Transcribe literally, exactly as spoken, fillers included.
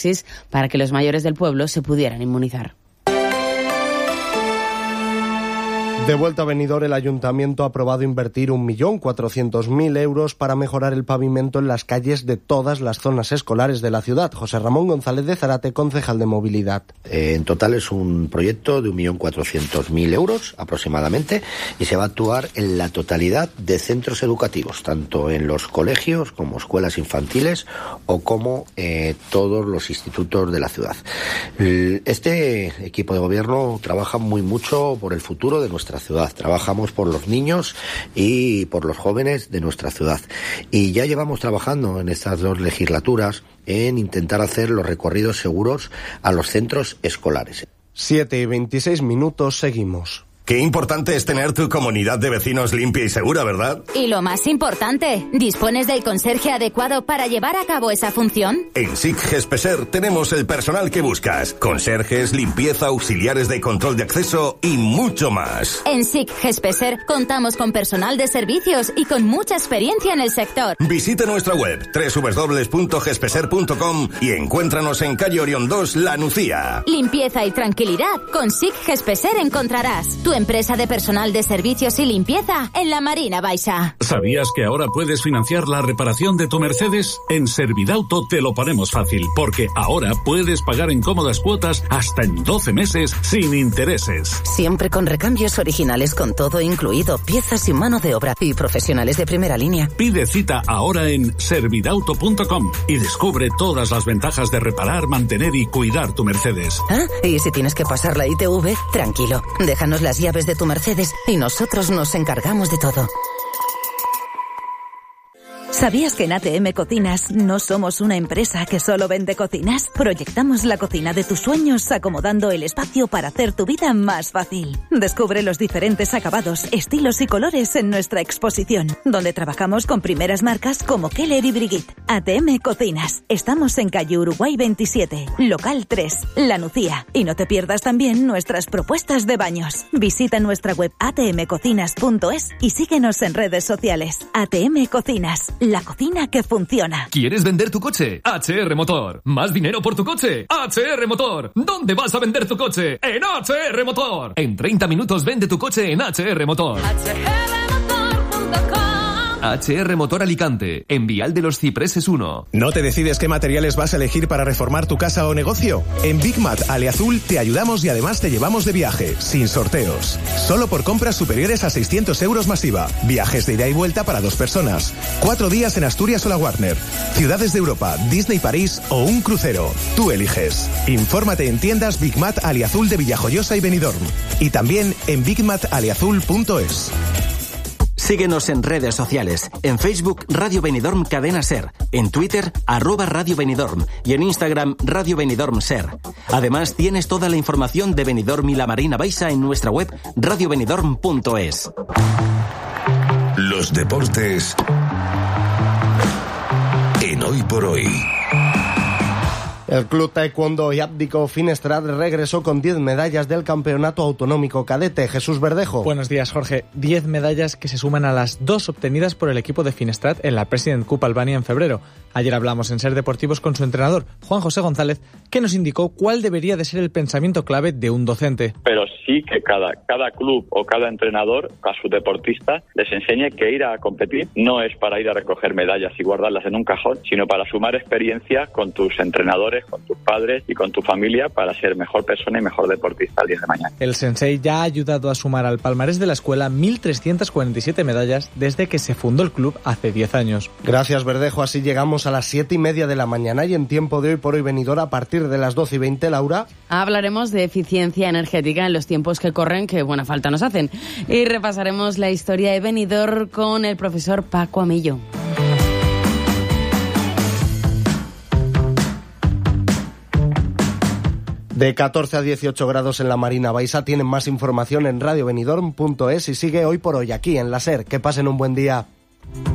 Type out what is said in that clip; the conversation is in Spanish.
taxis para que los mayores del pueblo se pudieran inmunizar. De vuelta a Benidorm, el Ayuntamiento ha aprobado invertir un millón cuatrocientos mil euros para mejorar el pavimento en las calles de todas las zonas escolares de la ciudad. José Ramón González de Zarate, concejal de Movilidad. Eh, en total es un proyecto de un millón cuatrocientos mil euros aproximadamente y se va a actuar en la totalidad de centros educativos, tanto en los colegios como escuelas infantiles o como eh, todos los institutos de la ciudad. Este equipo de gobierno trabaja muy mucho por el futuro de nuestra ciudad. Trabajamos por los niños y por los jóvenes de nuestra ciudad. Y ya llevamos trabajando en estas dos legislaturas en intentar hacer los recorridos seguros a los centros escolares. siete y veintiséis minutos, seguimos. Qué importante es tener tu comunidad de vecinos limpia y segura, ¿verdad? Y lo más importante, ¿dispones del conserje adecuado para llevar a cabo esa función? En S I C Gespeser tenemos el personal que buscas. Conserjes, limpieza, auxiliares de control de acceso y mucho más. En S I C Gespeser contamos con personal de servicios y con mucha experiencia en el sector. Visita nuestra web doble u doble u doble u punto gespeser punto com y encuéntranos en calle Orión dos, La Nucía. Limpieza y tranquilidad con S I C Gespeser encontrarás. Tu empresa de personal de servicios y limpieza en la Marina Baixa. ¿Sabías que ahora puedes financiar la reparación de tu Mercedes? En Servidauto te lo ponemos fácil, porque ahora puedes pagar en cómodas cuotas hasta en doce meses sin intereses. Siempre con recambios originales con todo incluido, piezas y mano de obra y profesionales de primera línea. Pide cita ahora en servidauto punto com y descubre todas las ventajas de reparar, mantener y cuidar tu Mercedes. Ah, y si tienes que pasar la I T V, tranquilo, déjanos las llaves de tu Mercedes y nosotros nos encargamos de todo. ¿Sabías que en A T M Cocinas no somos una empresa que solo vende cocinas? Proyectamos la cocina de tus sueños acomodando el espacio para hacer tu vida más fácil. Descubre los diferentes acabados, estilos y colores en nuestra exposición, donde trabajamos con primeras marcas como Keller y Brigitte. A T M Cocinas. Estamos en calle Uruguay veintisiete, local tres, La Nucía. Y no te pierdas también nuestras propuestas de baños. Visita nuestra web a t m cocinas punto es y síguenos en redes sociales. A T M Cocinas. La cocina que funciona. ¿Quieres vender tu coche? H R Motor. ¿Más dinero por tu coche? H R Motor. ¿Dónde vas a vender tu coche? En H R Motor. En treinta minutos vende tu coche en H R Motor. H R motor punto com. H R Motor Alicante, en Vial de los Cipreses uno. ¿No te decides qué materiales vas a elegir para reformar tu casa o negocio? En Big Mat Aliazul te ayudamos y además te llevamos de viaje, sin sorteos. Solo por compras superiores a seiscientos euros masiva. Viajes de ida y vuelta para dos personas. Cuatro días en Asturias o la Warner. Ciudades de Europa, Disney París o un crucero. Tú eliges. Infórmate en tiendas Big Mat Aliazul de Villajoyosa y Benidorm. Y también en big mat aliazul punto es. Síguenos en redes sociales. En Facebook, Radio Benidorm Cadena Ser. En Twitter, arroba Radio Benidorm. Y en Instagram, Radio Benidorm Ser. Además, tienes toda la información de Benidorm y la Marina Baixa en nuestra web radio benidorm punto es. Los deportes en Hoy por Hoy. El Club Taekwondo y Áptico Finestrat regresó con diez medallas del Campeonato Autonómico Cadete. Jesús Verdejo. Buenos días, Jorge. diez medallas que se suman a las dos obtenidas por el equipo de Finestrat en la President Cup Albania en febrero. Ayer hablamos en Ser Deportivos con su entrenador, Juan José González, que nos indicó cuál debería de ser el pensamiento clave de un docente. Pero sí que cada, cada club o cada entrenador a su deportista les enseñe que ir a competir no es para ir a recoger medallas y guardarlas en un cajón, sino para sumar experiencia con tus entrenadores, con tus padres y con tu familia para ser mejor persona y mejor deportista el día de mañana. El sensei ya ha ayudado a sumar al palmarés de la escuela mil trescientas cuarenta y siete medallas desde que se fundó el club hace diez años. Gracias, Verdejo. Así llegamos a las siete y media de la mañana y en tiempo de Hoy por Hoy Benidorm a partir de las doce y veinte, Laura. Hablaremos de eficiencia energética en los tiempos que corren, que buena falta nos hacen. Y repasaremos la historia de Benidorm con el profesor Paco Amillo. De catorce a dieciocho grados en la Marina Baixa. Tienen más información en radio benidorm punto es y sigue Hoy por Hoy aquí en la Ser. Que pasen un buen día.